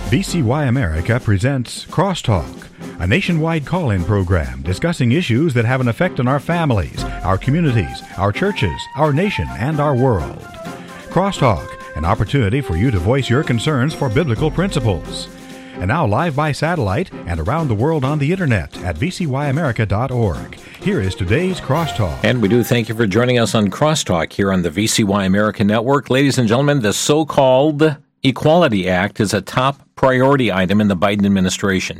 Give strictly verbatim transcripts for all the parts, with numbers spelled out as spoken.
V C Y America presents Crosstalk, a nationwide call-in program discussing issues that have an effect on our families, our communities, our churches, our nation, and our world. Crosstalk, an opportunity for you to voice your concerns for biblical principles. And now live by satellite and around the world on the internet at v c y america dot org. Here is today's Crosstalk. And we do thank you for joining us on Crosstalk here on the V C Y America Network. Ladies and gentlemen, the so-called Equality Act is a top priority item in the Biden administration.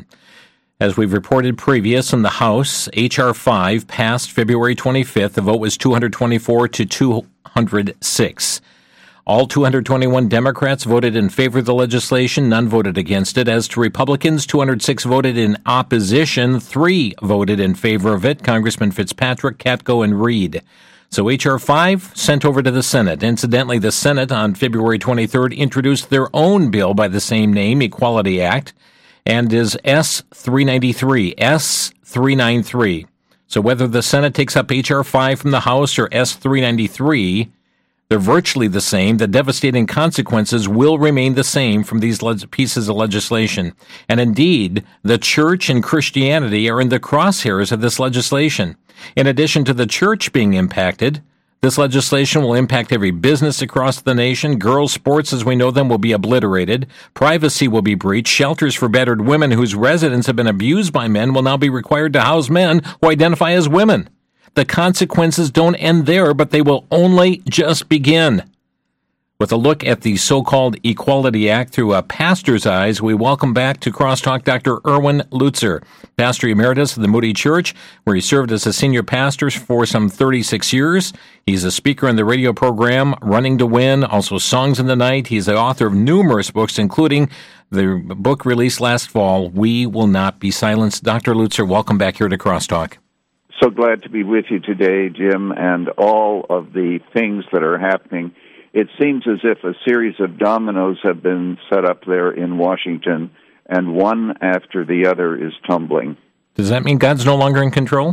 As we've reported previous in the House, H R five passed February twenty-fifth. The vote was two hundred twenty-four to two hundred six. All two hundred twenty-one Democrats voted in favor of the legislation. None voted against it. As to Republicans, two hundred six voted in opposition. Three voted in favor of it: Congressman Fitzpatrick, Katko, and Reed. So H R five sent over to the Senate. Incidentally, the Senate on February twenty-third introduced their own bill by the same name, Equality Act, and is S three ninety-three. S three ninety-three. So whether the Senate takes up H R five from the House or S three ninety-three, they're virtually the same. The devastating consequences will remain the same from these le- pieces of legislation. And indeed, the church and Christianity are in the crosshairs of this legislation. In addition to the church being impacted, this legislation will impact every business across the nation. Girls' sports as we know them will be obliterated. Privacy will be breached. Shelters for battered women whose residents have been abused by men will now be required to house men who identify as women. The consequences don't end there, but they will only just begin. With a look at the so-called Equality Act through a pastor's eyes, we welcome back to Crosstalk Doctor Erwin Lutzer, Pastor Emeritus of the Moody Church, where he served as a senior pastor for some thirty-six years. He's a speaker in the radio program Running to Win, also Songs in the Night. He's the author of numerous books, including the book released last fall, We Will Not Be Silenced. Doctor Lutzer, welcome back here to Crosstalk. So glad to be with you today, Jim, and all of the things that are happening. It seems as if a series of dominoes have been set up there in Washington, and one after the other is tumbling. Does that mean God's no longer in control?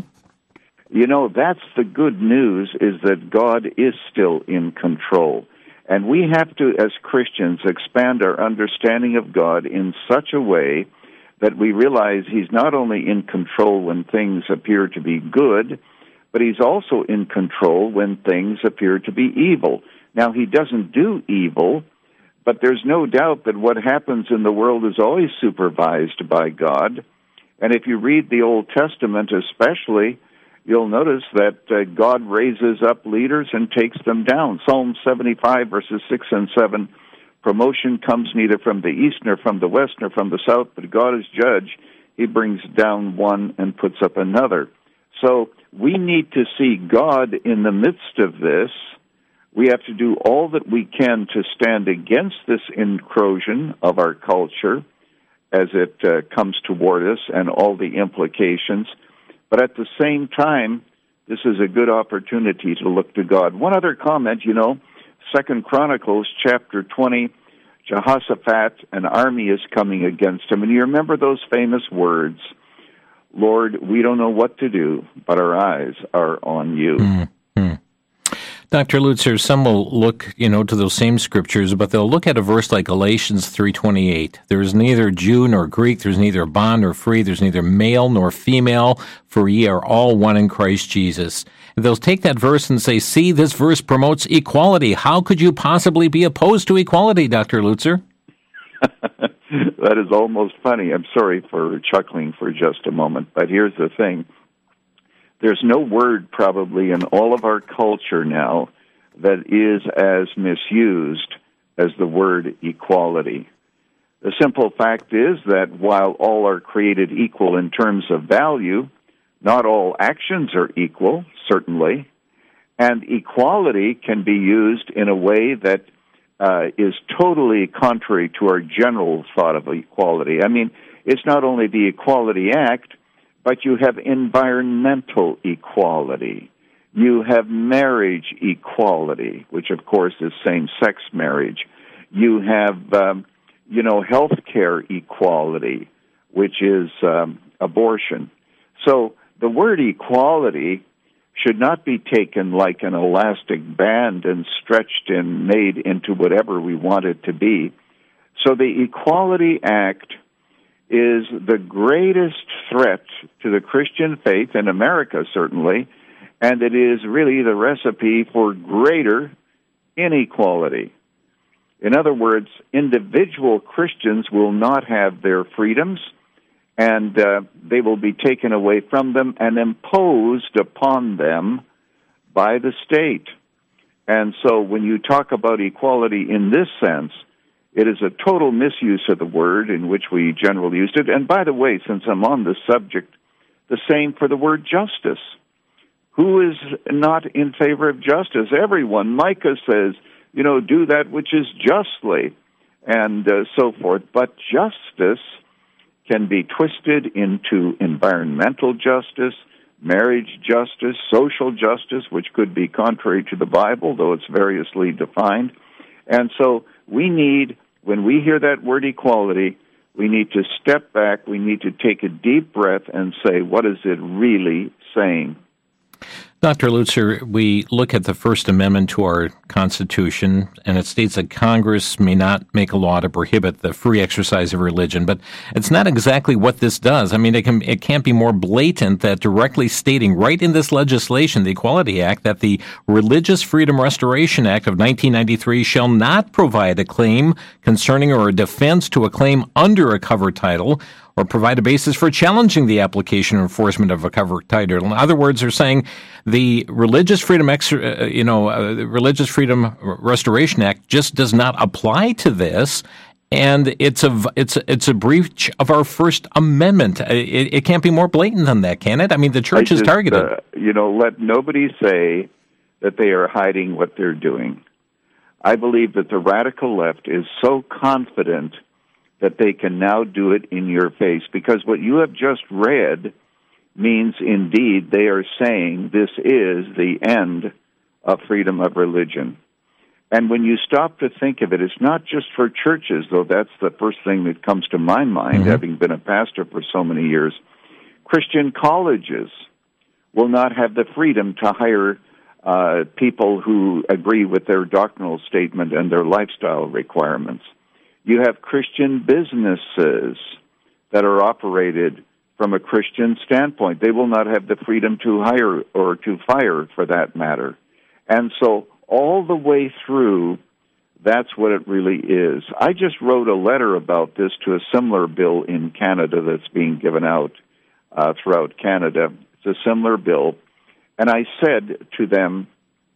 You know, that's the good news, is that God is still in control. And we have to, as Christians, expand our understanding of God in such a way that we realize He's not only in control when things appear to be good, but He's also in control when things appear to be evil. Now, He doesn't do evil, but there's no doubt that what happens in the world is always supervised by God. And if you read the Old Testament especially, you'll notice that uh, God raises up leaders and takes them down. Psalm seventy-five, verses six and seven, promotion comes neither from the east nor from the west nor from the south, but God is judge. He brings down one and puts up another. So we need to see God in the midst of this. We have to do all that we can to stand against this incursion of our culture as it uh, comes toward us and all the implications. But at the same time, this is a good opportunity to look to God. One other comment, you know, Second Chronicles chapter twenty, Jehoshaphat, an army is coming against him. And you remember those famous words, Lord, we don't know what to do, but our eyes are on you. Mm-hmm. Doctor Lutzer, some will look, you know, to those same scriptures, but they'll look at a verse like Galatians three twenty-eight. There is neither Jew nor Greek, there's neither bond nor free, there's neither male nor female, for ye are all one in Christ Jesus. And they'll take that verse and say, see, this verse promotes equality. How could you possibly be opposed to equality, Doctor Lutzer? That is almost funny. I'm sorry for chuckling for just a moment, but here's the thing. There's no word probably in all of our culture now that is as misused as the word equality. The simple fact is that while all are created equal in terms of value, not all actions are equal, certainly, and equality can be used in a way that uh, is totally contrary to our general thought of equality. I mean, it's not only the Equality Act, but you have environmental equality. You have marriage equality, which, of course, is same-sex marriage. You have, um, you know, health care equality, which is um, abortion. So the word equality should not be taken like an elastic band and stretched and made into whatever we want it to be. So the Equality Act is the greatest threat to the Christian faith in America, certainly, and it is really the recipe for greater inequality. In other words, individual Christians will not have their freedoms, and uh, they will be taken away from them and imposed upon them by the state. And so when you talk about equality in this sense, it is a total misuse of the word in which we generally used it. And by the way, since I'm on this subject, the same for the word justice. Who is not in favor of justice? Everyone. Micah says, you know, do that which is justly, and uh, so forth. But justice can be twisted into environmental justice, marriage justice, social justice, which could be contrary to the Bible, though it's variously defined. And so we need, when we hear that word equality, we need to step back, we need to take a deep breath and say, what is it really saying? Doctor Lutzer, we look at the First Amendment to our Constitution, and it states that Congress may not make a law to prohibit the free exercise of religion, but it's not exactly what this does. I mean, it can it can't be more blatant that directly stating right in this legislation, the Equality Act, that the Religious Freedom Restoration Act of nineteen ninety-three shall not provide a claim concerning or a defense to a claim under a covered title, or provide a basis for challenging the application or enforcement of a covered title. In other words, they're saying the Religious Freedom, Ex- uh, you know, uh, the Religious Freedom Restoration Act just does not apply to this, and it's a it's a, it's a breach of our First Amendment. It, it can't be more blatant than that, can it? I mean, the church just, is targeted. Uh, you know, let nobody say that they are hiding what they're doing. I believe that the radical left is so confident that they can now do it in your face, because what you have just read means indeed they are saying this is the end of freedom of religion. And when you stop to think of it, it's not just for churches, though that's the first thing that comes to my mind, mm-hmm. having been a pastor for so many years. Christian colleges will not have the freedom to hire uh, people who agree with their doctrinal statement and their lifestyle requirements. You have Christian businesses that are operated from a Christian standpoint. They will not have the freedom to hire or to fire, for that matter. And so all the way through, that's what it really is. I just wrote a letter about this to a similar bill in Canada that's being given out uh, throughout Canada. It's a similar bill. And I said to them,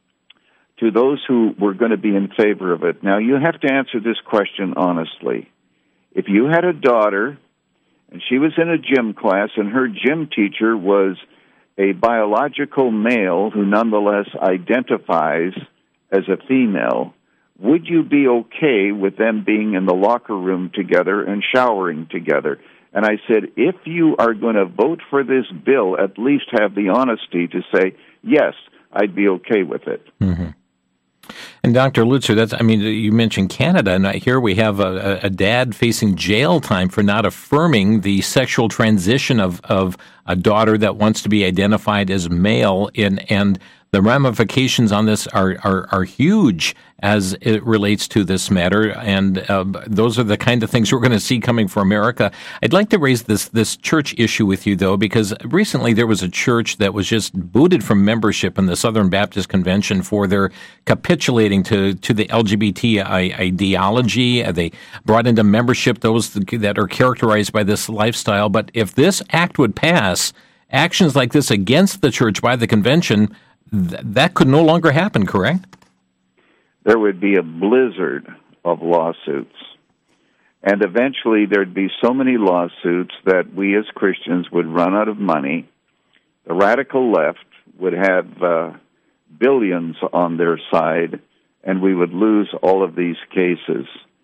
to those who were going to be in favor of it, now you have to answer this question honestly. If you had a daughter and she was in a gym class and her gym teacher was a biological male who nonetheless identifies as a female, would you be okay with them being in the locker room together and showering together? And I said, if you are going to vote for this bill, at least have the honesty to say, yes, I'd be okay with it. Mm-hmm. And Doctor Lutzer, that's, I mean, you mentioned Canada, and here we have a, a dad facing jail time for not affirming the sexual transition of, of a daughter that wants to be identified as male, in, and the ramifications on this are, are, are huge as it relates to this matter, and uh, those are the kind of things we're going to see coming for America. I'd like to raise this this church issue with you, though, because recently there was a church that was just booted from membership in the Southern Baptist Convention for their capitulating to, to the L G B T ideology. They brought into membership those that are characterized by this lifestyle. But if this act would pass, actions like this against the church by the convention, th- that could no longer happen, correct? There would be a blizzard of lawsuits. And eventually there'd be so many lawsuits that we as Christians would run out of money. The radical left would have uh, billions on their side, and we would lose all of these cases.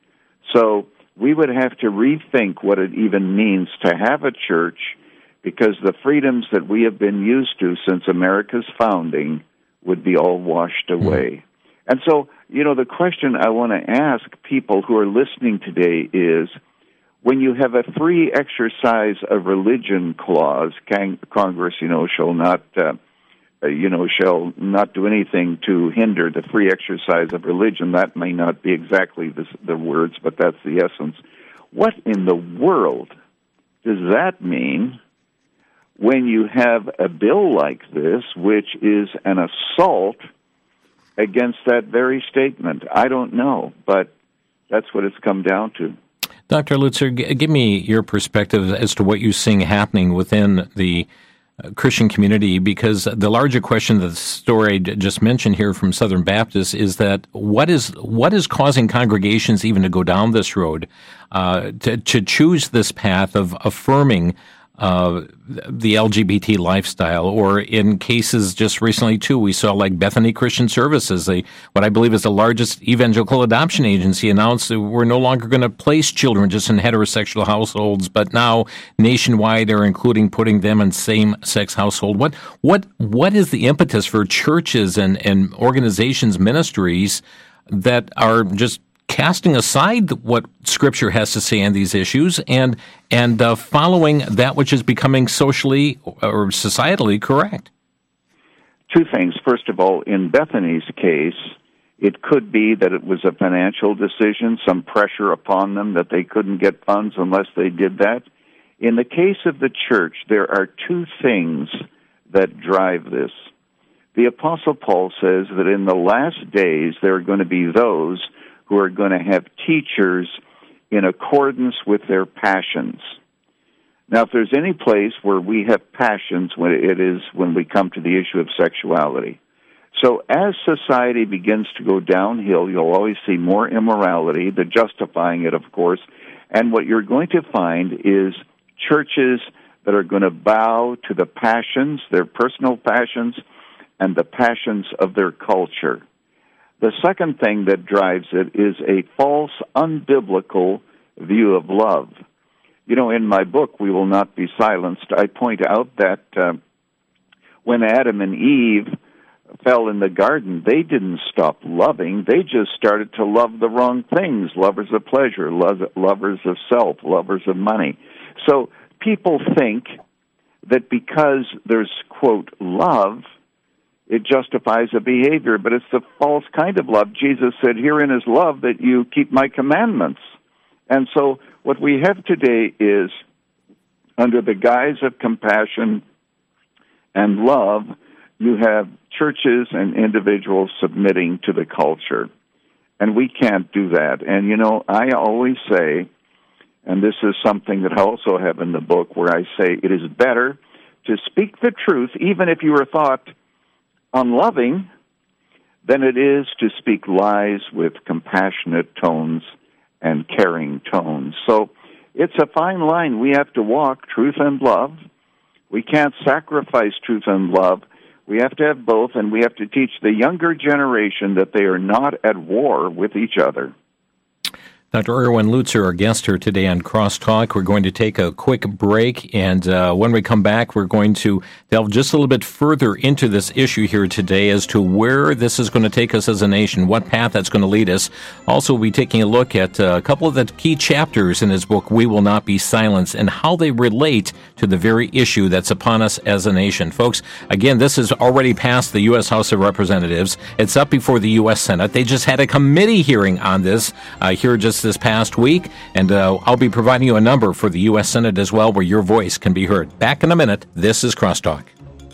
So we would have to rethink what it even means to have a church, because the freedoms that we have been used to since America's founding would be all washed away. And so, you know, the question I want to ask people who are listening today is, when you have a free exercise of religion clause, Congress, you know, shall not uh, uh, you know, shall not do anything to hinder the free exercise of religion. That may not be exactly the, the words, but that's the essence. What in the world does that mean when you have a bill like this, which is an assault against that very statement? I don't know, but that's what it's come down to. Doctor Lutzer, g- give me your perspective as to what you're seeing happening within the uh, Christian community, because the larger question of the story I d- just mentioned here from Southern Baptist is that what is what is causing congregations even to go down this road, uh, to, to choose this path of affirming uh, the L G B T lifestyle, or in cases just recently too, we saw like Bethany Christian Services, the, what I believe is the largest evangelical adoption agency, announced that we're no longer going to place children just in heterosexual households, but now nationwide are including putting them in same-sex household. What what what is the impetus for churches and, and organizations, ministries that are just casting aside what Scripture has to say on these issues and and uh, following that which is becoming socially or societally correct? Two things. First of all, in Bethany's case, it could be that it was a financial decision, some pressure upon them that they couldn't get funds unless they did that. In the case of the church, there are two things that drive this. The Apostle Paul says that in the last days there are going to be those who are going to have teachers in accordance with their passions. Now, if there's any place where we have passions, when it is when we come to the issue of sexuality. So as society begins to go downhill, you'll always see more immorality, the justifying it, of course, and what you're going to find is churches that are going to bow to the passions, their personal passions, and the passions of their culture. The second thing that drives it is a false, unbiblical view of love. You know, in my book, We Will Not Be Silenced, I point out that uh, when Adam and Eve fell in the garden, they didn't stop loving. They just started to love the wrong things, lovers of pleasure, lo- lovers of self, lovers of money. So people think that because there's, quote, love, it justifies a behavior, but it's the false kind of love. Jesus said, herein is love, that you keep my commandments. And so what we have today is, under the guise of compassion and love, you have churches and individuals submitting to the culture. And we can't do that. And, you know, I always say, and this is something that I also have in the book, where I say it is better to speak the truth, even if you are thought unloving, than it is to speak lies with compassionate tones and caring tones. So it's a fine line we have to walk, truth and love. We can't sacrifice truth and love. We have to have both, and we have to teach the younger generation that they are not at war with each other. Doctor Erwin Lutzer, our guest here today on Crosstalk. We're going to take a quick break, and uh, when we come back, we're going to delve just a little bit further into this issue here today as to where this is going to take us as a nation, what path that's going to lead us. Also, we'll be taking a look at uh, a couple of the key chapters in his book, We Will Not Be Silenced, and how they relate to the very issue that's upon us as a nation. Folks, again, this has already passed the U S House of Representatives. It's up before the U S Senate. They just had a committee hearing on this uh, here just this past week, and uh, I'll be providing you a number for the U S Senate as well, where your voice can be heard. Back in a minute. This is Crosstalk.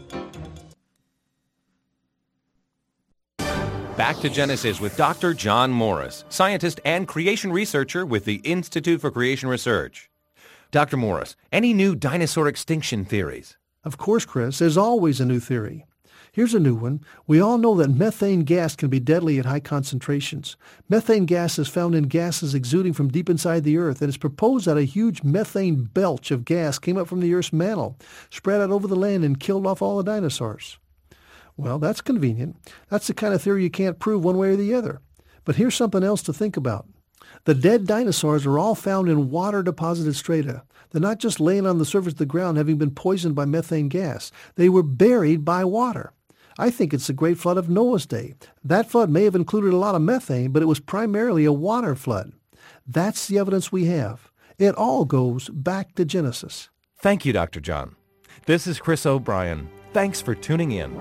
Back to Genesis with Doctor John Morris, scientist and creation researcher with the Institute for Creation Research. Doctor Morris, any new dinosaur extinction theories? Of course, Chris. There's always a new theory. Here's a new one. We all know that methane gas can be deadly at high concentrations. Methane gas is found in gases exuding from deep inside the earth, and it's proposed that a huge methane belch of gas came up from the earth's mantle, spread out over the land, and killed off all the dinosaurs. Well, that's convenient. That's the kind of theory you can't prove one way or the other. But here's something else to think about. The dead dinosaurs are all found in water-deposited strata. They're not just laying on the surface of the ground having been poisoned by methane gas. They were buried by water. I think it's the Great Flood of Noah's day. That flood may have included a lot of methane, but it was primarily a water flood. That's the evidence we have. It all goes back to Genesis. Thank you, Doctor John. This is Chris O'Brien. Thanks for tuning in.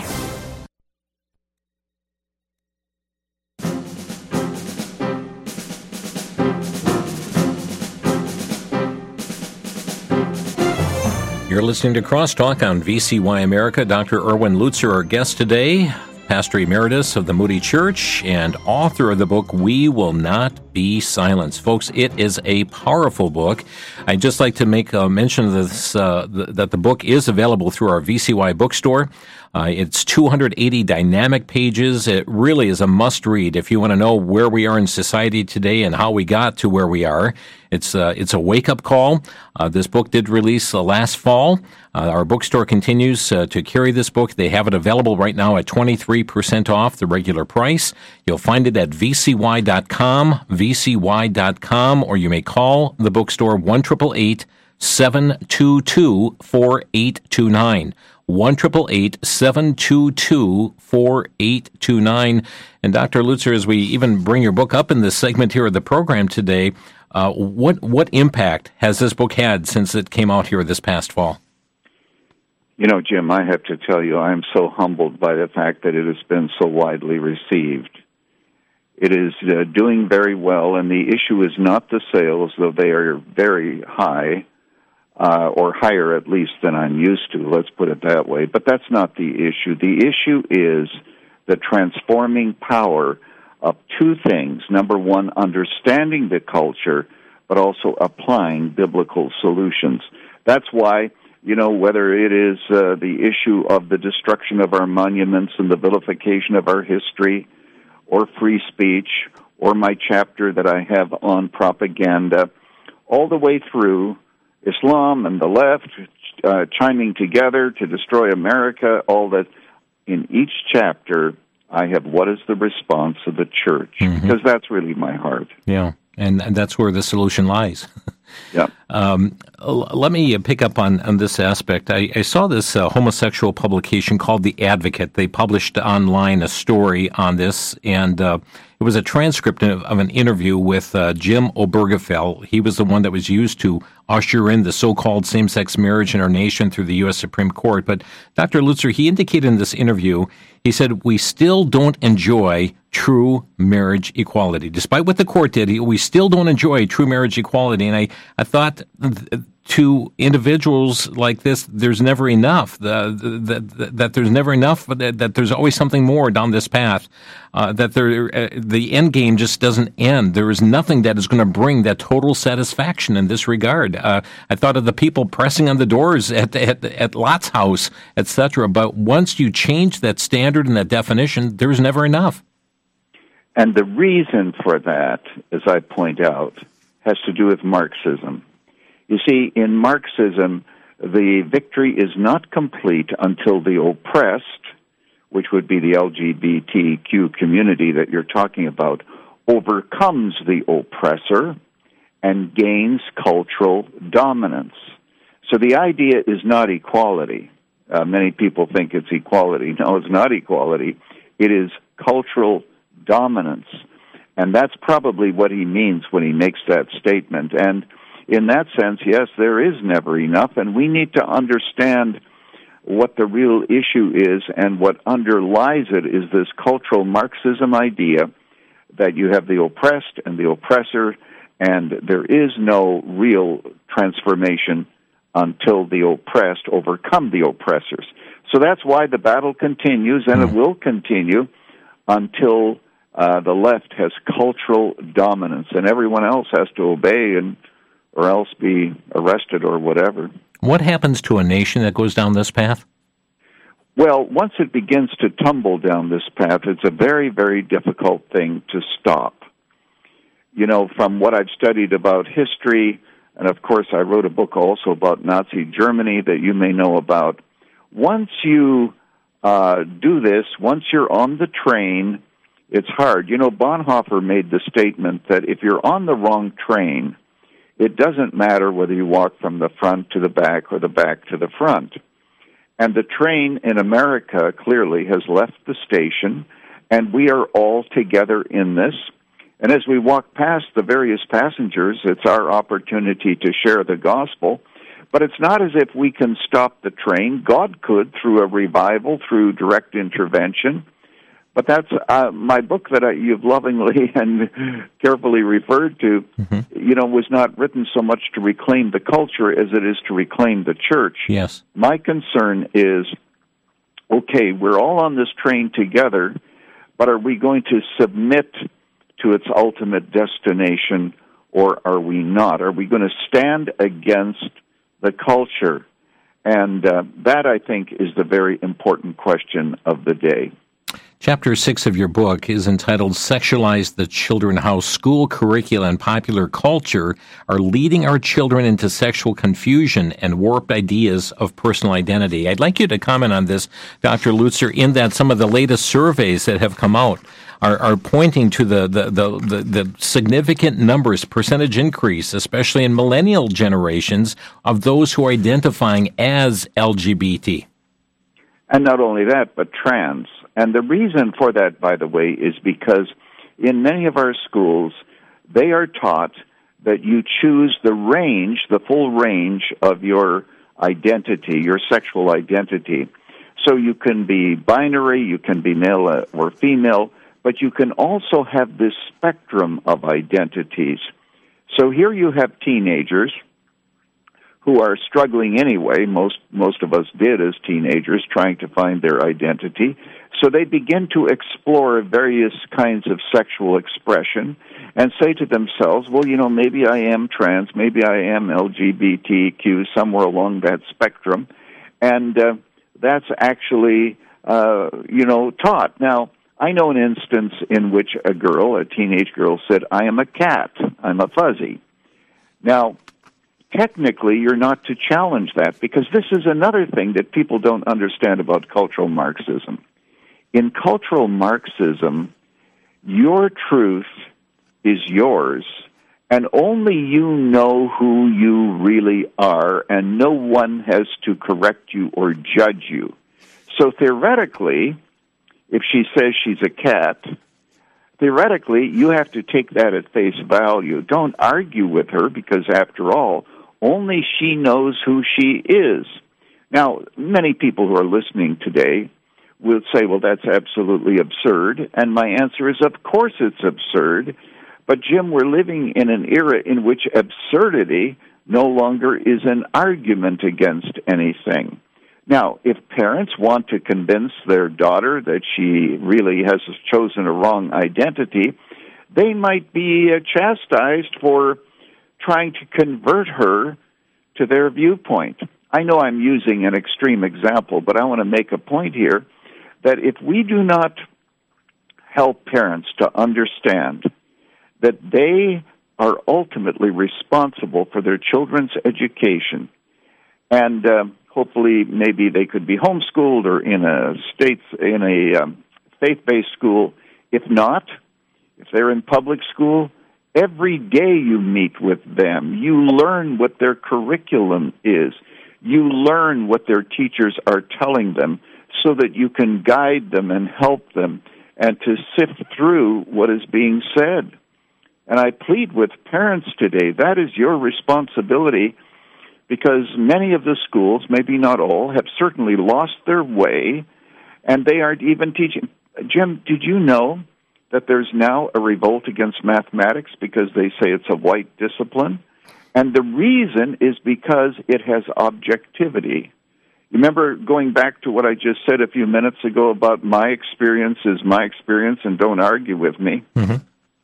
You're listening to Crosstalk on V C Y America. Doctor Erwin Lutzer, our guest today, Pastor Emeritus of the Moody Church and author of the book, We Will Not Be Silenced. Folks, it is a powerful book. I'd just like to make a mention of this, uh, th- that the book is available through our V C Y bookstore. Uh, it's two hundred eighty dynamic pages. It really is a must-read if you want to know where we are in society today and how we got to where we are. It's uh, it's a wake-up call. Uh, this book did release uh, last fall. Uh, our bookstore continues uh, to carry this book. They have it available right now at twenty-three percent off the regular price. You'll find it at v c y dot com, v c y dot com, or you may call the bookstore one eight eight eight, seven two two, four eight two nine. one eight eight eight, seven two two, four eight two nine. And Doctor Lutzer, as we even bring your book up in this segment here of the program today, uh, what what impact has this book had since it came out here this past fall? You know, Jim, I have to tell you, I'm so humbled by the fact that it has been so widely received. It is uh, doing very well, and the issue is not the sales, though they are very high. Uh, or higher at least than I'm used to, let's put it that way. But that's not the issue. The issue is the transforming power of two things. Number one, understanding the culture, but also applying biblical solutions. That's why, you know, whether it is uh, the issue of the destruction of our monuments and the vilification of our history, or free speech, or my chapter that I have on propaganda, all the way through Islam and the left uh, chiming together to destroy America, all that. In each chapter, I have what is the response of the church, mm-hmm. because that's really my heart. Yeah, and, and that's where the solution lies. Yeah. Um, let me pick up on, on this aspect. I, I saw this uh, homosexual publication called The Advocate. They published online a story on this, and uh, it was a transcript of, of an interview with uh, Jim Obergefell. He was the one that was used to usher in the so-called same-sex marriage in our nation through the U S Supreme Court. But Doctor Lutzer, he indicated in this interview, he said, we still don't enjoy true marriage equality. Despite what the court did, we still don't enjoy true marriage equality. And I, I thought to individuals like this, there's never enough, the, the, the, that there's never enough, that, that there's always something more down this path, uh, that there, uh, the end game just doesn't end. There is nothing that is going to bring that total satisfaction in this regard. Uh, I thought of the people pressing on the doors at, at, at Lot's house, et cetera. But once you change that standard and that definition, there's never enough. And the reason for that, as I point out, has to do with Marxism. You see, in Marxism, the victory is not complete until the oppressed, which would be the L G B T Q community that you're talking about, overcomes the oppressor and gains cultural dominance. So the idea is not equality. Uh, many people think it's equality. No, it's not equality. It is cultural dominance. And that's probably what he means when he makes that statement. And in that sense, yes, there is never enough, and we need to understand what the real issue is, and what underlies it is this cultural Marxism idea that you have the oppressed and the oppressor, and there is no real transformation until the oppressed overcome the oppressors. So that's why the battle continues, and it will continue until uh, the left has cultural dominance, and everyone else has to obey and or else be arrested or whatever. What happens to a nation that goes down this path? Well, once it begins to tumble down this path, it's a very, very difficult thing to stop. You know, from what I've studied about history, and of course I wrote a book also about Nazi Germany that you may know about, once you uh, do this, once you're on the train, it's hard. You know, Bonhoeffer made the statement that if you're on the wrong train, it doesn't matter whether you walk from the front to the back or the back to the front. And the train in America clearly has left the station, and we are all together in this. And as we walk past the various passengers, it's our opportunity to share the gospel. But it's not as if we can stop the train. God could through a revival, through direct intervention. But that's uh, my book that I, you've lovingly and carefully referred to, mm-hmm. you know, was not written so much to reclaim the culture as it is to reclaim the church. Yes. My concern is, okay, we're all on this train together, but are we going to submit to its ultimate destination, or are we not? Are we going to stand against the culture? And uh, that, I think, is the very important question of the day. Chapter six of your book is entitled Sexualize the Children, How School Curricula and Popular Culture Are Leading Our Children into Sexual Confusion and Warped Ideas of Personal Identity. I'd like you to comment on this, Doctor Lutzer, in that some of the latest surveys that have come out are, are pointing to the, the, the, the, the significant numbers, percentage increase, especially in millennial generations, of those who are identifying as L G B T. And not only that, but trans. And the reason for that, by the way, is because in many of our schools, they are taught that you choose the range, the full range of your identity, your sexual identity. So you can be binary, you can be male or female, but you can also have this spectrum of identities. So here you have teenagers who are struggling anyway. Most most of us did as teenagers, trying to find their identity. So they begin to explore various kinds of sexual expression and say to themselves, well, you know, maybe I am trans, maybe I am L G B T Q, somewhere along that spectrum. And uh, that's actually, uh, you know, taught. Now, I know an instance in which a girl, a teenage girl, said, I am a cat, I'm a fuzzy. Now, technically, you're not to challenge that, because this is another thing that people don't understand about cultural Marxism. In cultural Marxism, your truth is yours, and only you know who you really are, and no one has to correct you or judge you. So theoretically, if she says she's a cat, theoretically, you have to take that at face value. Don't argue with her, because after all, only she knows who she is. Now, many people who are listening today will say, well, that's absolutely absurd. And my answer is, of course it's absurd. But, Jim, we're living in an era in which absurdity no longer is an argument against anything. Now, if parents want to convince their daughter that she really has chosen a wrong identity, they might be uh, chastised for trying to convert her to their viewpoint. I know I'm using an extreme example, but I want to make a point here that if we do not help parents to understand that they are ultimately responsible for their children's education, and uh, hopefully maybe they could be homeschooled or in a state, in a um, faith-based school. If not, if they're in public school, every day you meet with them. You learn what their curriculum is. You learn what their teachers are telling them so that you can guide them and help them and to sift through what is being said. And I plead with parents today, that is your responsibility, because many of the schools, maybe not all, have certainly lost their way, and they aren't even teaching. Jim, did you know that there's now a revolt against mathematics because they say it's a white discipline? And the reason is because it has objectivity. Remember, going back to what I just said a few minutes ago about my experience is my experience and don't argue with me. Mm-hmm.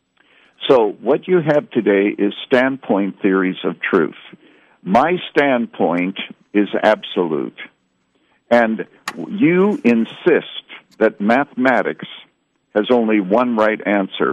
So what you have today is standpoint theories of truth. My standpoint is absolute. And you insist that mathematics has only one right answer.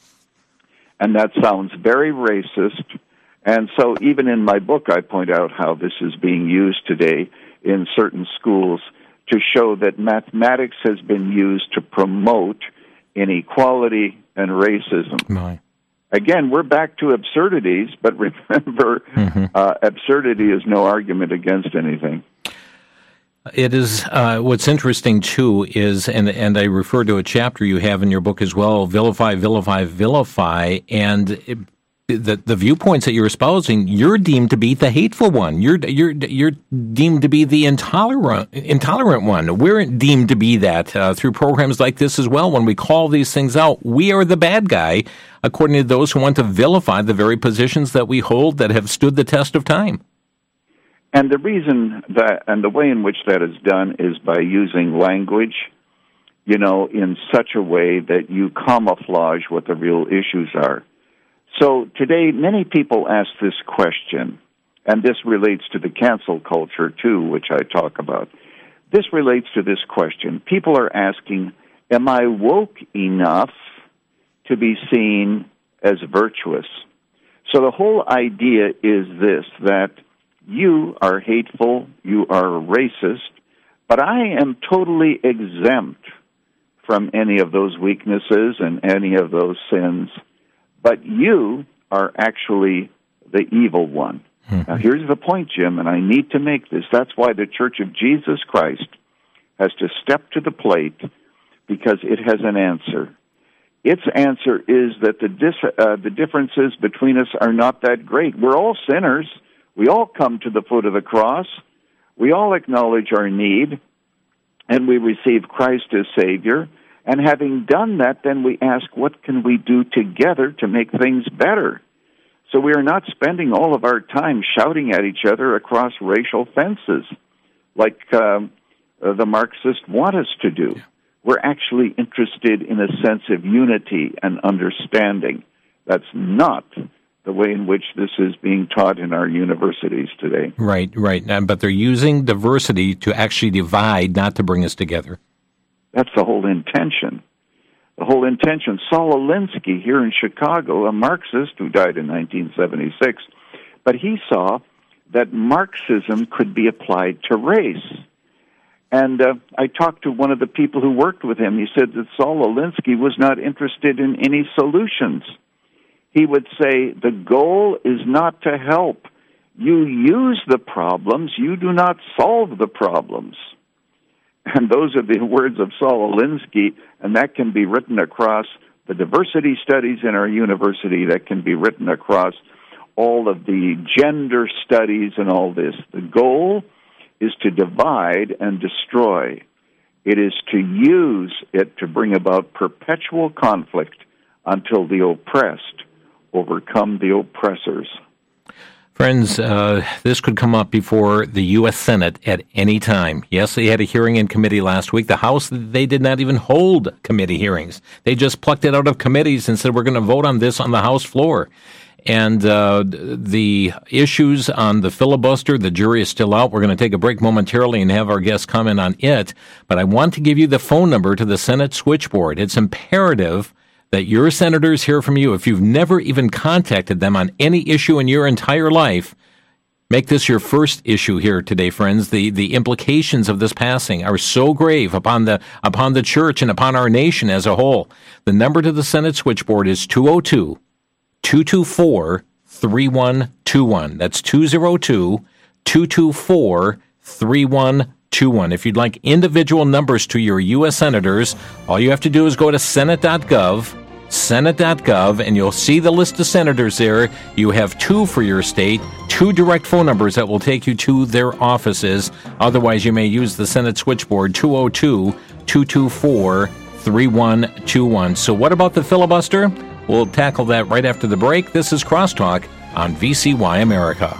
And that sounds very racist. And so even in my book, I point out how this is being used today in certain schools to show that mathematics has been used to promote inequality and racism. My. Again, we're back to absurdities, but remember, mm-hmm. uh, absurdity is no argument against anything. It is, uh, what's interesting, too, is, and and I refer to a chapter you have in your book as well, Vilify, Vilify, Vilify, and it, the, the viewpoints that you're espousing, you're deemed to be the hateful one. You're you're you're deemed to be the intolerant intolerant one. We're deemed to be that uh, through programs like this as well. When we call these things out, we are the bad guy, according to those who want to vilify the very positions that we hold that have stood the test of time. And the reason that, and the way in which that is done is by using language, you know, in such a way that you camouflage what the real issues are. So today, many people ask this question, and this relates to the cancel culture, too, which I talk about. This relates to this question. People are asking, am I woke enough to be seen as virtuous? So the whole idea is this, that you are hateful, you are racist, but I am totally exempt from any of those weaknesses and any of those sins. But you are actually the evil one. Mm-hmm. Now, here's the point, Jim, and I need to make this. That's why the Church of Jesus Christ has to step to the plate, because it has an answer. Its answer is that the dis- uh, the differences between us are not that great. We're all sinners. We all come to the foot of the cross. We all acknowledge our need, and we receive Christ as Savior. And having done that, then we ask, what can we do together to make things better? So we are not spending all of our time shouting at each other across racial fences like um, uh, the Marxists want us to do. We're actually interested in a sense of unity and understanding. That's not the way in which this is being taught in our universities today. Right, right. But they're using diversity to actually divide, not to bring us together. That's the whole intention. The whole intention. Saul Alinsky here in Chicago, a Marxist who died in nineteen seventy-six, but he saw that Marxism could be applied to race. And uh, I talked to one of the people who worked with him. He said that Saul Alinsky was not interested in any solutions. He would say, the goal is not to help. You use the problems, you do not solve the problems. And those are the words of Saul Alinsky, and that can be written across the diversity studies in our university, that can be written across all of the gender studies and all this. The goal is to divide and destroy. It is to use it to bring about perpetual conflict until the oppressed overcome the oppressors. Friends, uh, this could come up before the U S Senate at any time. Yes, they had a hearing in committee last week. The House, they did not even hold committee hearings. They just plucked it out of committees and said, we're going to vote on this on the House floor. And uh, the issues on the filibuster, the jury is still out. We're going to take a break momentarily and have our guests comment on it. But I want to give you the phone number to the Senate switchboard. It's imperative that your senators hear from you. If you've never even contacted them on any issue in your entire life, make this your first issue here today, friends. The the implications of this passing are so grave upon the upon the church and upon our nation as a whole. The number to the Senate switchboard is two oh two, two two four, three one two one. That's two oh two, two two four, three one two one. If you'd like individual numbers to your U S senators, all you have to do is go to senate dot gov, senate dot gov, and you'll see the list of senators there. You have two for your state, two direct phone numbers that will take you to their offices. Otherwise, you may use the Senate switchboard, two oh two, two two four, three one two one. So what about the filibuster? We'll tackle that right after the break. This is Crosstalk on V C Y America.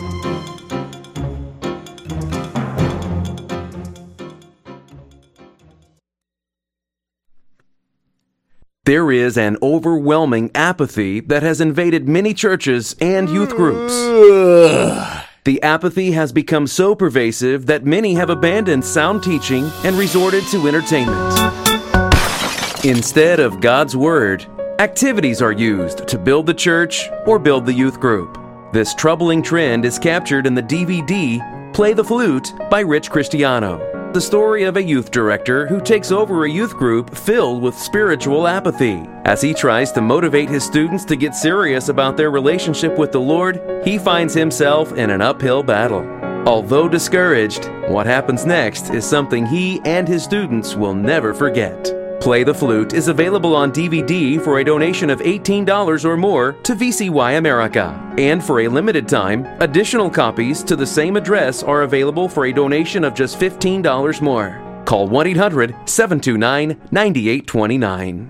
There is an overwhelming apathy that has invaded many churches and youth groups. The apathy has become so pervasive that many have abandoned sound teaching and resorted to entertainment. Instead of God's Word, activities are used to build the church or build the youth group. This troubling trend is captured in the D V D Play the Flute by Rich Cristiano. The story of a youth director who takes over a youth group filled with spiritual apathy. As he tries to motivate his students to get serious about their relationship with the Lord, he finds himself in an uphill battle. Although discouraged, what happens next is something he and his students will never forget. Play the Flute is available on D V D for a donation of eighteen dollars or more to V C Y America. And for a limited time, additional copies to the same address are available for a donation of just fifteen dollars more. Call one eight hundred, seven two nine, nine eight two nine.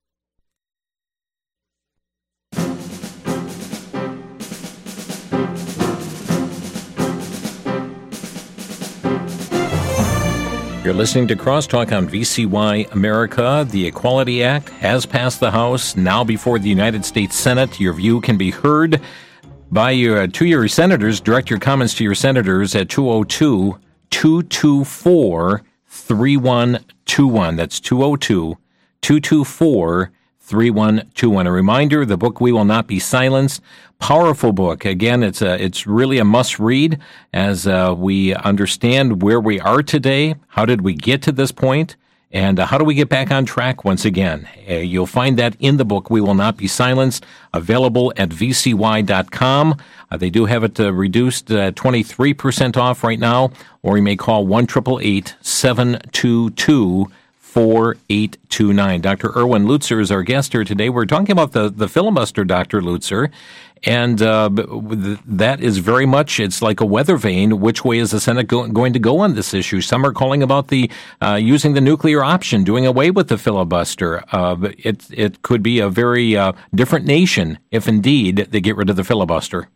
You're listening to Crosstalk on V C Y America. The Equality Act has passed the House, now before the United States Senate. Your view can be heard by your, to your senators. Direct your comments to your senators at two oh two, two two four, three one two one. That's two oh two, two two four, three one two one. A reminder, the book We Will Not Be Silenced. Powerful book. Again, it's a, it's really a must-read as uh, we understand where we are today. How did we get to this point? And uh, how do we get back on track once again? Uh, you'll find that in the book We Will Not Be Silenced, available at v c y dot com. Uh, they do have it uh, reduced uh, twenty-three percent off right now, or you may call one eight eight eight, seven two two, four eight two nine. Doctor Erwin Lutzer is our guest here today. We're talking about the, the filibuster, Doctor Lutzer, and uh, that is very much, it's like a weather vane. Which way is the Senate go, going to go on this issue? Some are calling about the uh, using the nuclear option, doing away with the filibuster. Uh, it, it could be a very uh, different nation if indeed they get rid of the filibuster.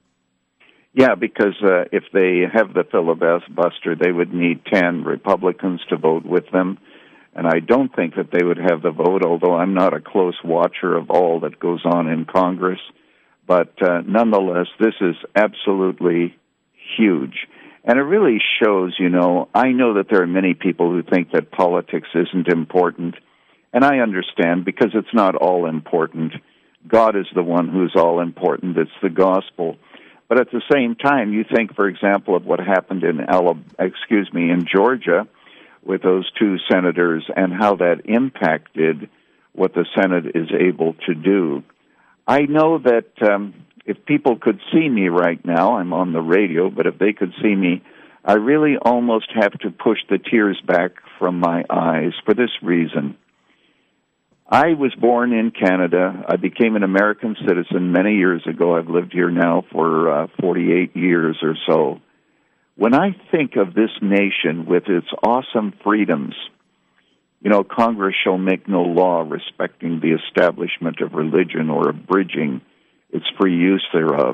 Yeah, because uh, if they have the filibuster, they would need ten Republicans to vote with them. And I don't think that they would have the vote, although I'm not a close watcher of all that goes on in Congress. But uh, nonetheless, this is absolutely huge. And it really shows, you know, I know that there are many people who think that politics isn't important. And I understand, because it's not all important. God is the one who's all important. It's the gospel. But at the same time, you think, for example, of what happened in Alabama, excuse me, in Georgia, with those two senators and how that impacted what the Senate is able to do. I know that um, if people could see me right now, I'm on the radio, but if they could see me, I really almost have to push the tears back from my eyes for this reason. I was born in Canada. I became an American citizen many years ago. I've lived here now for uh, forty-eight years or so. When I think of this nation with its awesome freedoms, you know, Congress shall make no law respecting the establishment of religion or abridging its free use thereof.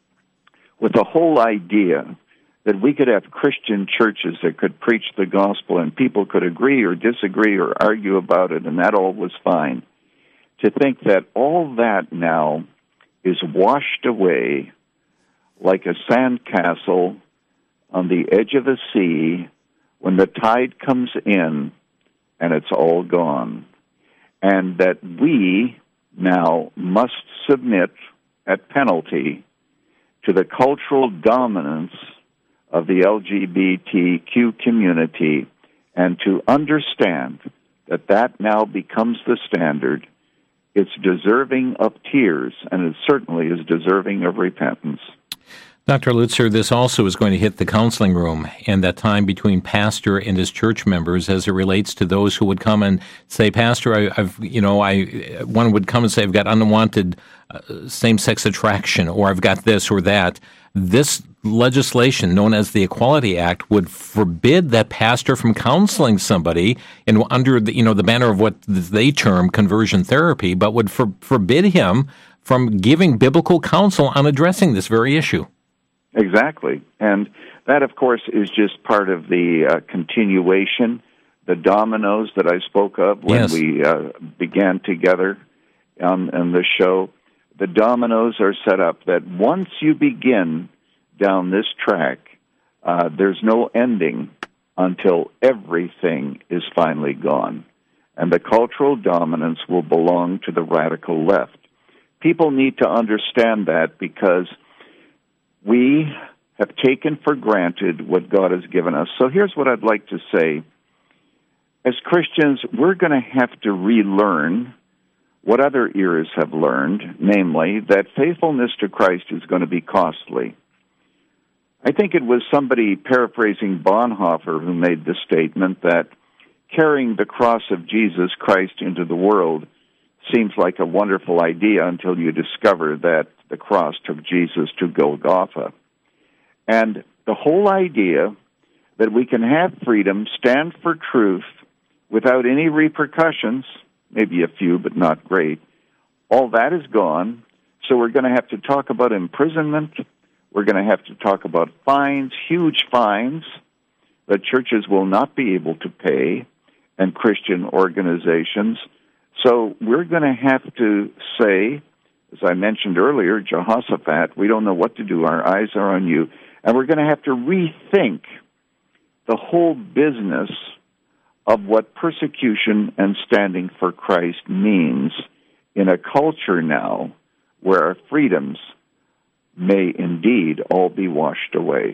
With the whole idea that we could have Christian churches that could preach the gospel and people could agree or disagree or argue about it, and that all was fine. To think that all that now is washed away like a sandcastle on the edge of the sea when the tide comes in and it's all gone. And that we now must submit at penalty to the cultural dominance of the L G B T Q community, and to understand that that now becomes the standard. It's deserving of tears, and it certainly is deserving of repentance. Doctor Lutzer, this also is going to hit the counseling room and that time between pastor and his church members as it relates to those who would come and say, Pastor, I, I've, you know, I, one would come and say, I've got unwanted uh, same-sex attraction, or I've got this or that. This legislation, known as the Equality Act, would forbid that pastor from counseling somebody in, under the, you know, the banner of what they term conversion therapy, but would for, forbid him from giving biblical counsel on addressing this very issue. Exactly. And that, of course, is just part of the uh, continuation, the dominoes that I spoke of when yes. we uh, began together on, on the show. The dominoes are set up that once you begin down this track, uh, there's no ending until everything is finally gone. And the cultural dominance will belong to the radical left. People need to understand that, because we have taken for granted what God has given us. So here's what I'd like to say. As Christians, we're going to have to relearn what other eras have learned, namely that faithfulness to Christ is going to be costly. I think it was somebody paraphrasing Bonhoeffer who made the statement that carrying the cross of Jesus Christ into the world seems like a wonderful idea until you discover that the cross took Jesus to Golgotha. And the whole idea that we can have freedom, stand for truth without any repercussions, maybe a few but not great, all that is gone. So we're going to have to talk about imprisonment. We're going to have to talk about fines, huge fines that churches will not be able to pay, and Christian organizations. So we're going to have to say, as I mentioned earlier, Jehoshaphat, we don't know what to do. Our eyes are on you. And we're going to have to rethink the whole business of what persecution and standing for Christ means in a culture now where our freedoms may indeed all be washed away.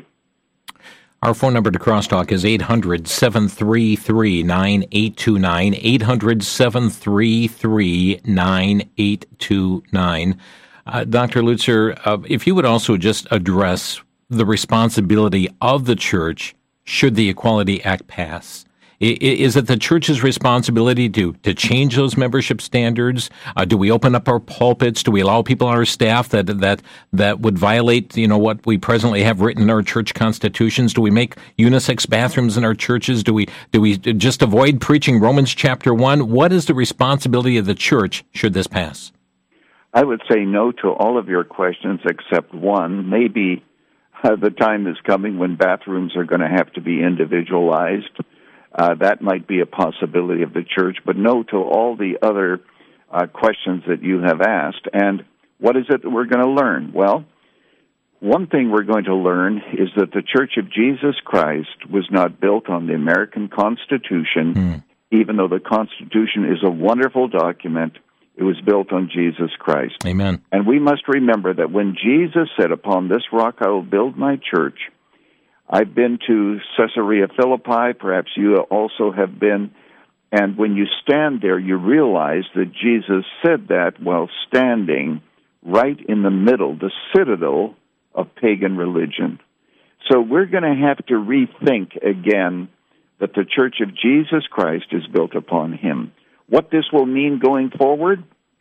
Our phone number to Crosstalk is eight hundred, seven three three, nine eight two nine, eight hundred, seven three three, nine eight two nine. Uh, Doctor Lutzer, uh, if you would also just address the responsibility of the church should the Equality Act pass. Is it the church's responsibility to, to change those membership standards? Uh, do we open up our pulpits? Do we allow people on our staff that that that would violate, you know, what we presently have written in our church constitutions? Do we make unisex bathrooms in our churches? Do we do we just avoid preaching Romans chapter one? What is the responsibility of the church should this pass? I would say no to all of your questions except one. Maybe uh, the time is coming when bathrooms are going to have to be individualized. Uh, that might be a possibility of the church, but no to all the other uh, questions that you have asked. And what is it that we're going to learn? Well, one thing we're going to learn is that the Church of Jesus Christ was not built on the American Constitution, mm. even though the Constitution is a wonderful document. It was built on Jesus Christ. Amen. And we must remember that when Jesus said, "Upon this rock I will build my church," I've been to Caesarea Philippi, perhaps you also have been, and when you stand there, you realize that Jesus said that while standing right in the middle, the citadel of pagan religion. So we're going to have to rethink again that the Church of Jesus Christ is built upon Him. What this will mean going forward,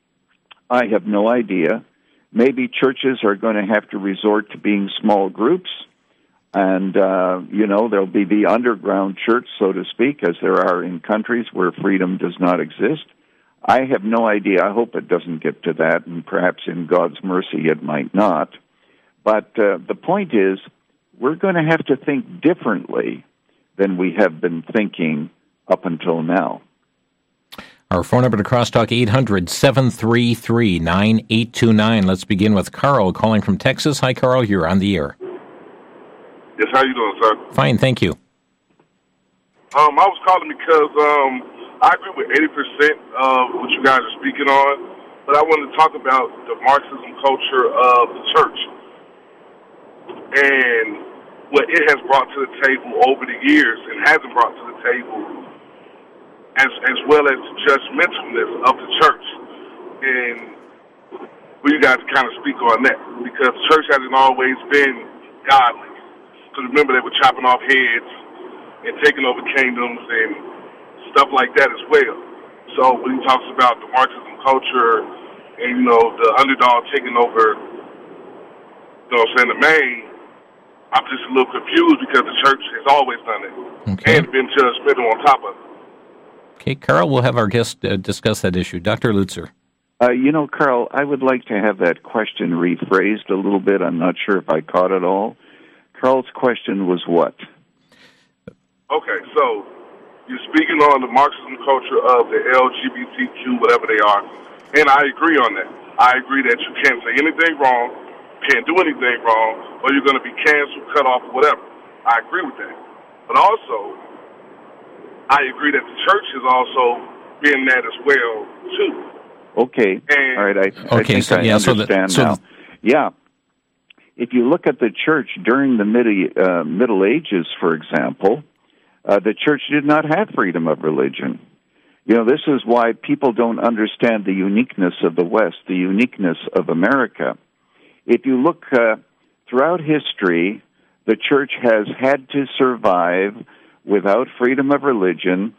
I have no idea. Maybe churches are going to have to resort to being small groups. And, uh, you know, there'll be the underground church, so to speak, as there are in countries where freedom does not exist. I have no idea. I hope it doesn't get to that, and perhaps in God's mercy it might not. But uh, the point is, we're going to have to think differently than we have been thinking up until now. Our phone number to Crosstalk, eight hundred, seven three three, nine eight two nine. Let's begin with Carl calling from Texas. Hi, Carl. You're on the air. Yes, how you doing, sir? Fine, thank you. Um, I was calling because um, I agree with eighty percent of what you guys are speaking on, but I wanted to talk about the Marxism culture of the church and what it has brought to the table over the years and hasn't brought to the table, as as well as the judgmentalness of the church. And well, you guys kind of speak on that, because the church hasn't always been godly. Because remember, they were chopping off heads and taking over kingdoms and stuff like that as well. So when he talks about the Marxism culture and, you know, the underdog taking over, you know what I'm saying, the main, I'm just a little confused because the church has always done it okay. and been judgmental on top of it. Okay, Carl, we'll have our guest uh, discuss that issue. Doctor Lutzer. Uh, you know, Carl, I would like to have that question rephrased a little bit. I'm not sure if I caught it all. Carl's question was what? Okay, so you're speaking on the Marxism culture of the L G B T Q, whatever they are, and I agree on that. I agree that you can't say anything wrong, can't do anything wrong, or you're going to be canceled, cut off, or whatever. I agree with that. But also, I agree that the church has also been that as well, too. Okay. And All right, I, I okay, think so, I yeah, understand so the, so now. Yeah. If you look at the church during the mid, uh, Middle Ages, for example, uh, the church did not have freedom of religion. You know, this is why people don't understand the uniqueness of the West, the uniqueness of America. If you look uh, throughout history, the church has had to survive without freedom of religion,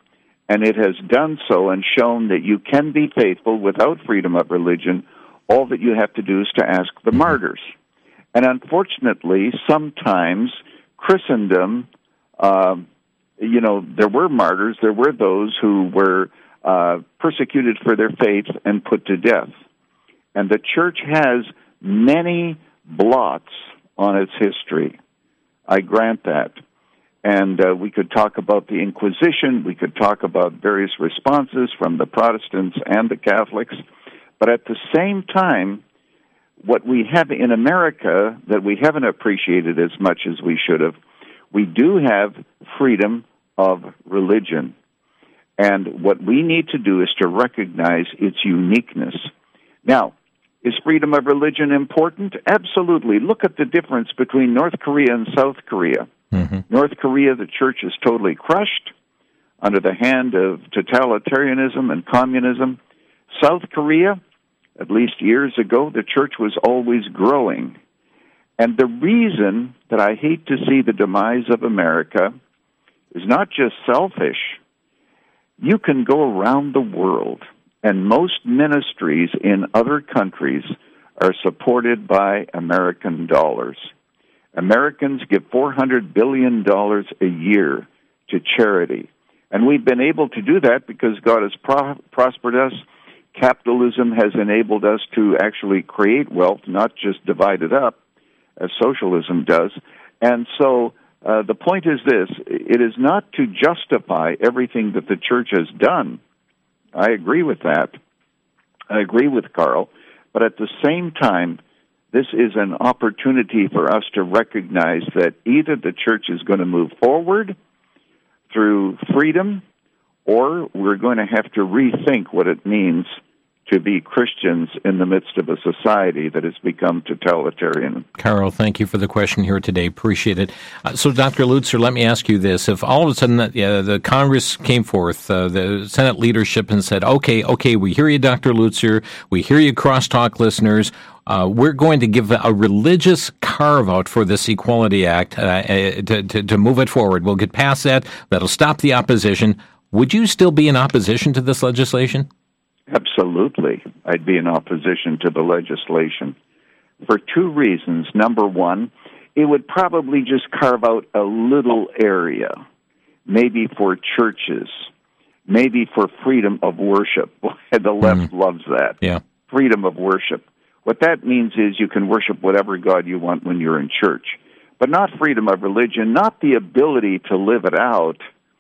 and it has done so and shown that you can be faithful without freedom of religion. All that you have to do is to ask the mm-hmm. martyrs. And unfortunately, sometimes Christendom, uh, you know, there were martyrs, there were those who were uh, persecuted for their faith and put to death. And the church has many blots on its history. I grant that. And uh, we could talk about the Inquisition, we could talk about various responses from the Protestants and the Catholics, but at the same time, what we have in America that we haven't appreciated as much as we should have, we do have freedom of religion. And what we need to do is to recognize its uniqueness. Now, is freedom of religion important? Absolutely. Look at the difference between North Korea and South Korea. Mm-hmm. North Korea, the church is totally crushed under the hand of totalitarianism and communism. South Korea, at least years ago, the church was always growing. And the reason that I hate to see the demise of America is not just selfish. You can go around the world, and most ministries in other countries are supported by American dollars. Americans give four hundred billion dollars a year to charity. And we've been able to do that because God has pro- prospered us. Capitalism has enabled us to actually create wealth, not just divide it up, as socialism does. And so uh, the point is this, it is not to justify everything that the church has done. I agree with that. I agree with Carl. But at the same time, this is an opportunity for us to recognize that either the church is going to move forward through freedom, or we're going to have to rethink what it means to be Christians in the midst of a society that has become totalitarian. Carl, thank you for the question here today. Appreciate it. Uh, so, Doctor Lutzer, let me ask you this. If all of a sudden uh, the Congress came forth, uh, the Senate leadership, and said, okay, okay, we hear you, Doctor Lutzer, we hear you, Crosstalk listeners, uh, we're going to give a religious carve-out for this Equality Act uh, to, to, to move it forward. We'll get past that. That'll stop the opposition. Would you still be in opposition to this legislation? Absolutely. I'd be in opposition to the legislation for two reasons. Number one, it would probably just carve out a little area, maybe for churches, maybe for freedom of worship. The left mm. loves that. Yeah. Freedom of worship. What that means is you can worship whatever God you want when you're in church, but not freedom of religion, not the ability to live it out.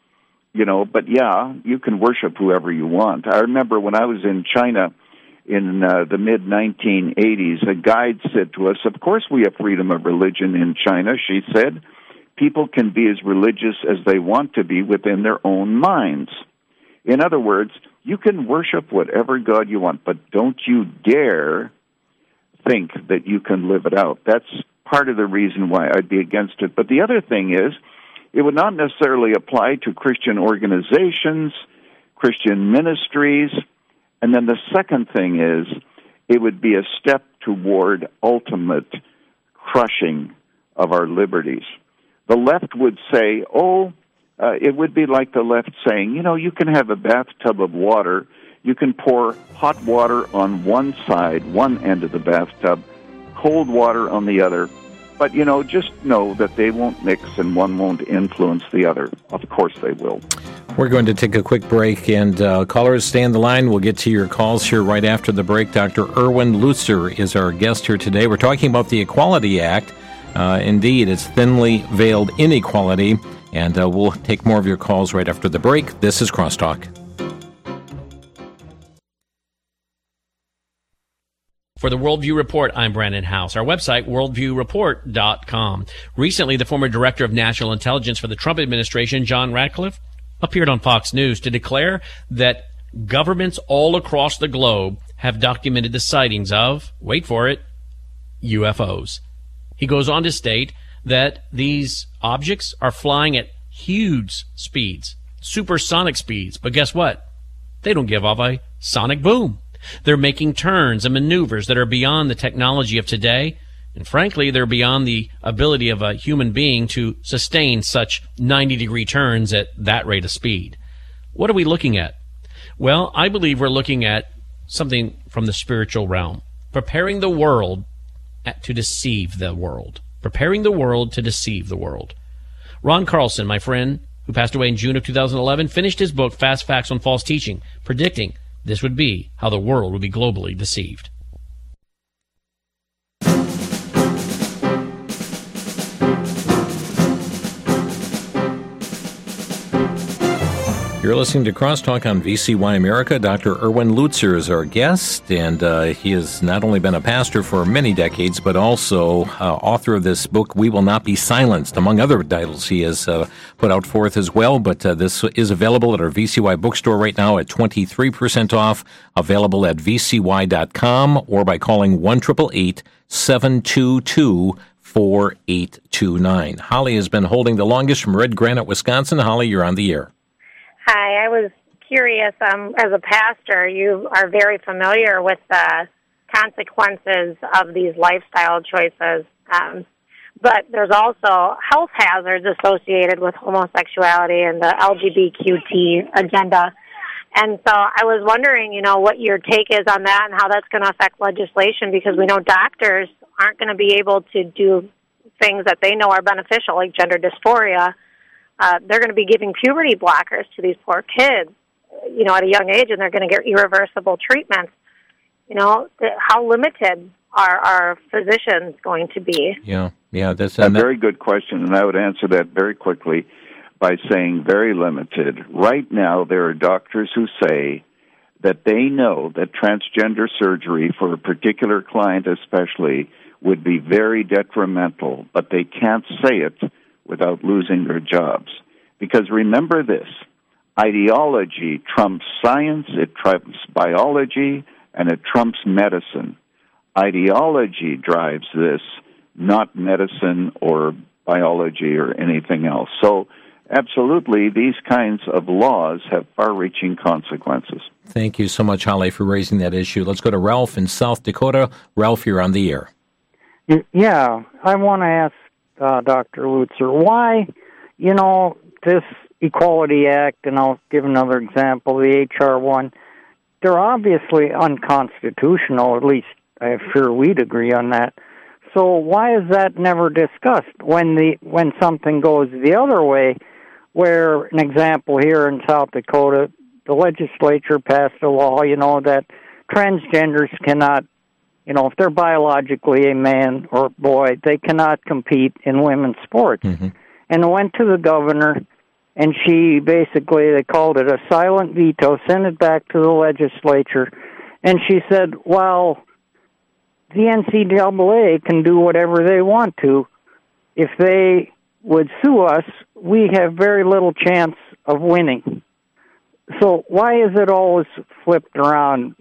You know, but yeah, you can worship whoever you want. I remember when I was in China in uh, the mid nineteen eighties, a guide said to us, of course we have freedom of religion in China, she said. People can be as religious as they want to be within their own minds. In other words, you can worship whatever God you want, but don't you dare think that you can live it out. That's part of the reason why I'd be against it. But the other thing is, it would not necessarily apply to Christian organizations, Christian ministries. And then the second thing is, it would be a step toward ultimate crushing of our liberties. The left would say, oh, uh, it would be like the left saying, you know, you can have a bathtub of water. You can pour hot water on one side, one end of the bathtub, cold water on the other. But, you know, just know that they won't mix and one won't influence the other. Of course they will. We're going to take a quick break, and uh, callers, stay on the line. We'll get to your calls here right after the break. Doctor Erwin Lutzer is our guest here today. We're talking about the Equality Act. Uh, indeed, it's thinly veiled inequality, and uh, we'll take more of your calls right after the break. This is Crosstalk. For the Worldview Report, I'm Brandon House. Our website, worldview report dot com. Recently, the former Director of National Intelligence for the Trump administration, John Ratcliffe, appeared on Fox News to declare that governments all across the globe have documented the sightings of, wait for it, U F Os. He goes on to state that these objects are flying at huge speeds, supersonic speeds, but guess what? They don't give off a sonic boom. They're making turns and maneuvers that are beyond the technology of today, and frankly, they're beyond the ability of a human being to sustain such ninety-degree turns at that rate of speed. What are we looking at? Well, I believe we're looking at something from the spiritual realm, preparing the world to deceive the world, preparing the world to deceive the world. Ron Carlson, my friend, who passed away in June of two thousand eleven, finished his book, Fast Facts on False Teaching, predicting this would be how the world would be globally deceived. You're listening to Crosstalk on V C Y America. Doctor Erwin Lutzer is our guest, and uh, he has not only been a pastor for many decades, but also uh, author of this book, We Will Not Be Silenced, among other titles he has uh, put out forth as well. But uh, this is available at our V C Y bookstore right now at twenty-three percent off, available at v c y dot com or by calling one eight eight eight, seven two two, four eight two nine. Holly has been holding the longest from Red Granite, Wisconsin. Holly, you're on the air. Hi, I was curious, um, as a pastor, you are very familiar with the consequences of these lifestyle choices, um, but there's also health hazards associated with homosexuality and the L G B T Q agenda. And so I was wondering, you know, what your take is on that and how that's going to affect legislation, because we know doctors aren't going to be able to do things that they know are beneficial, like gender dysphoria. Uh, they're going to be giving puberty blockers to these poor kids, you know, at a young age, and they're going to get irreversible treatments. You know, th- how limited are our physicians going to be? Yeah, yeah, that's a very good question, and I would answer that very quickly by saying very limited. Right now, there are doctors who say that they know that transgender surgery for a particular client especially would be very detrimental, but they can't say it without losing their jobs. Because remember this, ideology trumps science, it trumps biology, and it trumps medicine. Ideology drives this, not medicine or biology or anything else. So, absolutely, these kinds of laws have far-reaching consequences. Thank you so much, Holly, for raising that issue. Let's go to Ralph in South Dakota. Ralph, you're on the air. Yeah, I want to ask Uh, Doctor Lutzer, why, you know, this Equality Act, and I'll give another example, the H R one, they're obviously unconstitutional, at least I'm sure we'd agree on that. So why is that never discussed when the when something goes the other way, where, an example here in South Dakota, the legislature passed a law, you know, that transgenders cannot, you know, if they're biologically a man or boy, they cannot compete in women's sports. Mm-hmm. And it went to the governor, and she basically, they called it a silent veto, sent it back to the legislature, and she said, well, the N C double A can do whatever they want to. If they would sue us, we have very little chance of winning. So why is it always flipped around?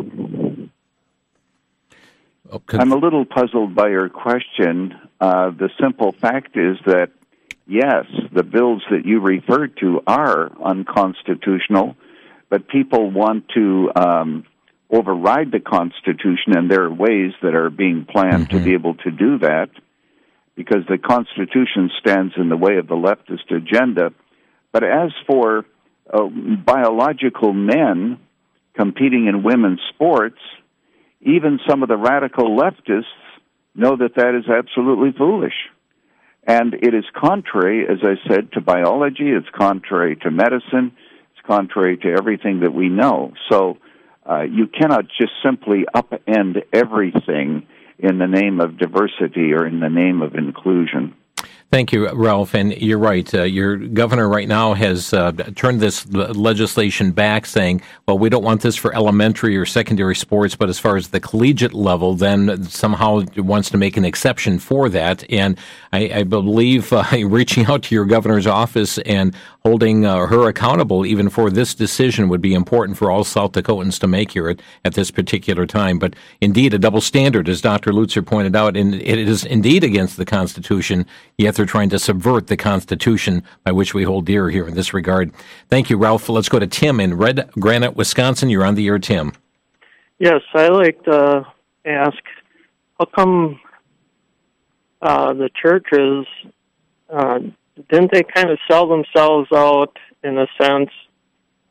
I'm a little puzzled by your question. Uh, the simple fact is that, yes, the bills that you referred to are unconstitutional, but people want to um, override the Constitution, and there are ways that are being planned mm-hmm. to be able to do that, because the Constitution stands in the way of the leftist agenda. But as for uh, biological men competing in women's sports, even some of the radical leftists know that that is absolutely foolish. And it is contrary, as I said, to biology, it's contrary to medicine, it's contrary to everything that we know. So uh, you cannot just simply upend everything in the name of diversity or in the name of inclusion. Thank you, Ralph. And you're right. Uh, your governor right now has uh, turned this legislation back, saying, well, we don't want this for elementary or secondary sports, but as far as the collegiate level, then somehow wants to make an exception for that. And I, I believe uh, reaching out to your governor's office and holding uh, her accountable even for this decision would be important for all South Dakotans to make here at, at this particular time. But indeed, a double standard, as Doctor Lutzer pointed out, and it is indeed against the Constitution, yet they're trying to subvert the Constitution by which we hold dear here in this regard. Thank you, Ralph. Let's go to Tim in Red Granite, Wisconsin. You're on the air, Tim. Yes, I like to ask, how come uh, the churches, uh, didn't they kind of sell themselves out in a sense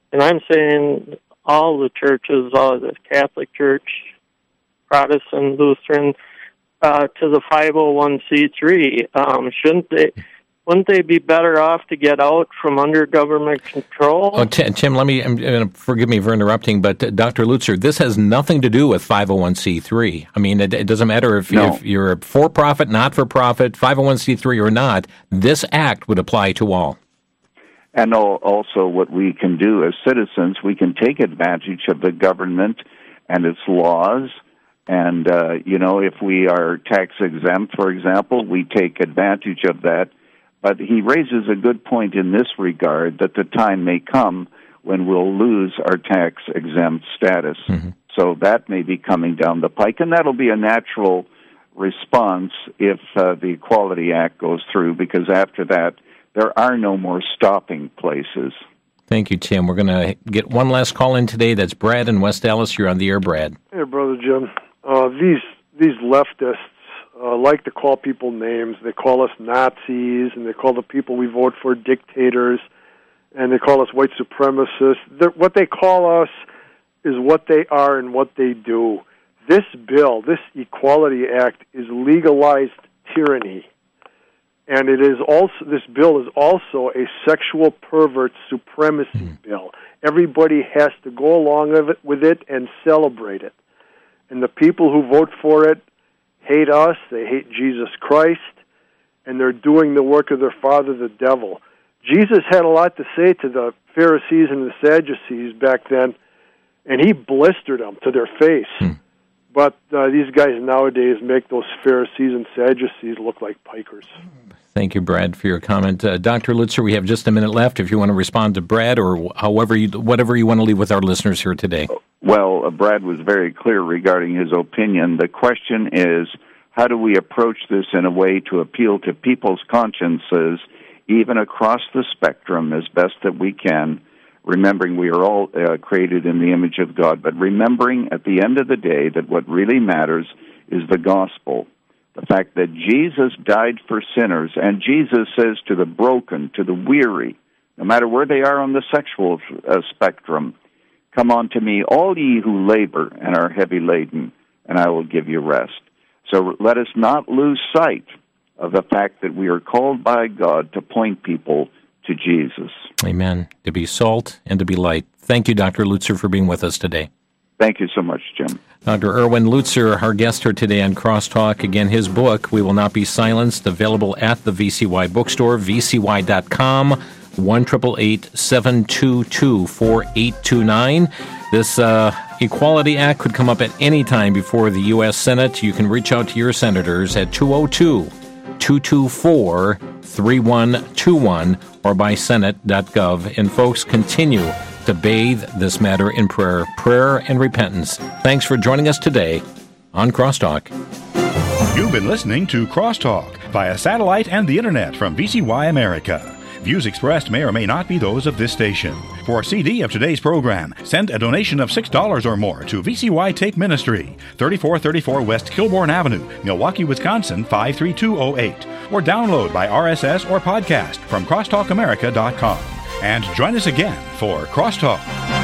and I'm saying all the churches, all the Catholic Church, Protestant, Lutheran, uh, to the five oh one c three. Um, shouldn't they? Wouldn't they be better off to get out from under government control? Oh, Tim, Tim let me, uh, forgive me for interrupting, but uh, Doctor Lutzer, this has nothing to do with five oh one c three. I mean, it, it doesn't matter if, no. if you're a for-profit, not-for-profit, five oh one c three or not, this act would apply to all. And also what we can do as citizens, we can take advantage of the government and its laws. And, uh, you know, if we are tax-exempt, for example, we take advantage of that. But he raises a good point in this regard, that the time may come when we'll lose our tax-exempt status. Mm-hmm. So that may be coming down the pike, and that'll be a natural response if uh, the Equality Act goes through, because after that, there are no more stopping places. Thank you, Tim. We're going to get one last call in today. That's Brad in West Dallas. You're on the air, Brad. Hey, Brother Jim. Uh, these these leftists uh, like to call people names. They call us Nazis, and they call the people we vote for dictators, and they call us white supremacists. They're, what they call us is what they are and what they do. This bill, this Equality Act, is legalized tyranny. And it is also this bill is also a sexual pervert supremacy mm. bill. Everybody has to go along with it, with it and celebrate it. And the people who vote for it hate us, they hate Jesus Christ, and they're doing the work of their father, the devil. Jesus had a lot to say to the Pharisees and the Sadducees back then, and he blistered them to their face. Mm. But uh, these guys nowadays make those Pharisees and Sadducees look like pikers. Thank you, Brad, for your comment. Uh, Doctor Lutzer, we have just a minute left if you want to respond to Brad, or however you, whatever you want to leave with our listeners here today. Well, uh, Brad was very clear regarding his opinion. The question is, how do we approach this in a way to appeal to people's consciences, even across the spectrum, as best that we can, remembering we are all uh, created in the image of God, but remembering at the end of the day that what really matters is the gospel. The fact that Jesus died for sinners, and Jesus says to the broken, to the weary, no matter where they are on the sexual uh, spectrum, come unto me, all ye who labor and are heavy laden, and I will give you rest. So let us not lose sight of the fact that we are called by God to point people to Jesus. Amen. To be salt and to be light. Thank you, Doctor Lutzer, for being with us today. Thank you so much, Jim. Doctor Erwin Lutzer, our guest here today on Crosstalk. Again, his book, We Will Not Be Silenced, available at the V C Y bookstore, v c y dot com, one eight eight eight, seven two two, four eight two nine. This uh, Equality Act could come up at any time before the U S Senate. You can reach out to your senators at two oh two, two two four, three one two one or by senate dot gov. And folks, continue to bathe this matter in prayer, prayer and repentance. Thanks for joining us today on Crosstalk. You've been listening to Crosstalk via satellite and the internet from V C Y America. Views expressed may or may not be those of this station. For a C D of today's program, send a donation of six dollars or more to V C Y Take Ministry, thirty-four thirty-four West Kilbourne Avenue, Milwaukee, Wisconsin, five three two oh eight, or download by R S S or podcast from crosstalk america dot com. And join us again for Crosstalk.